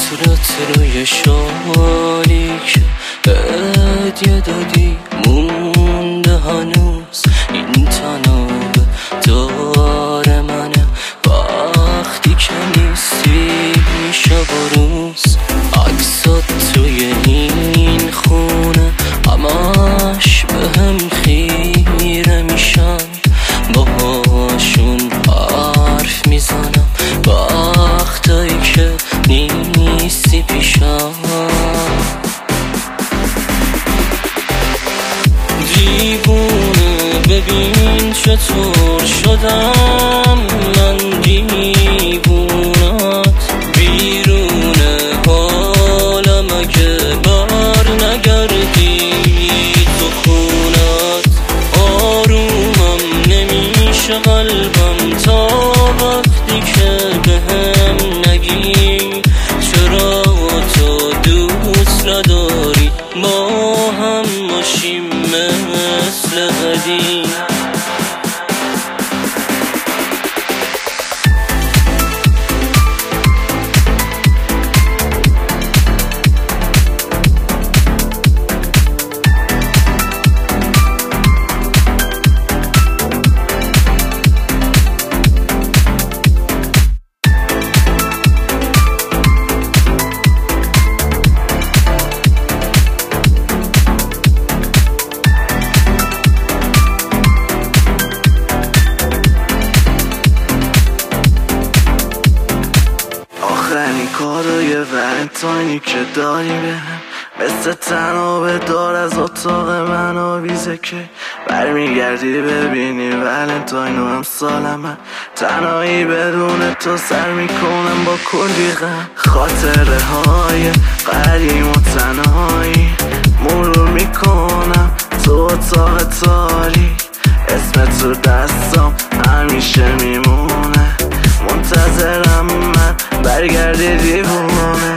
عطرت روی شالی که هدیه دادی مونده هنوز. این تناب دار منه وقتی که نیستی شب و روز. عکسات توی این خونه همش بهم خیره میشن، باهاشون حرف میزنم وقتایی که نیستی پیشم. دیوونه ببین چطور شدم من دیوونت، بیرون حالم اگه بر نگردی تو خونت. آرومم نمیشه قلبم تا وقتی که بهم نگی چرا تو دوست نداری ما هم باشیم مثل قدیم. آخرین کادوی ولنتاینی که داری بهم، مثل تناب دار از اتاق من آویزه که برمیگردی ببینی ولنتاین و امسال من تنهایی بدون تو سر میکنم با کلی غم. خاطره های قدیم و تنهایی مرور میکنم تو اتاق تاریک، اسم تو دستام همیشه میمونه، منتظرم من برگردی دیوونه.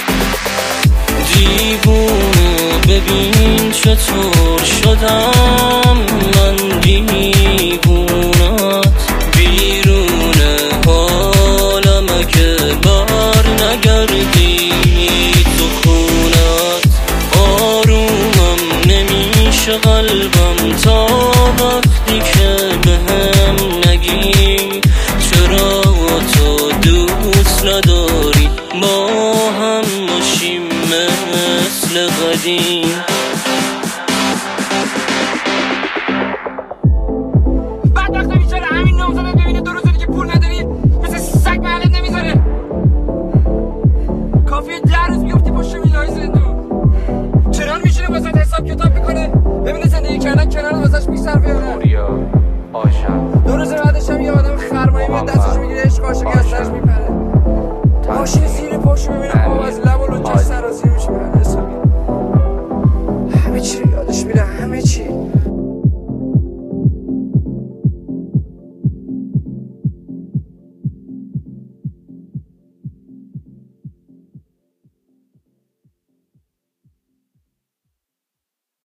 دیوونه ببین چطور شدم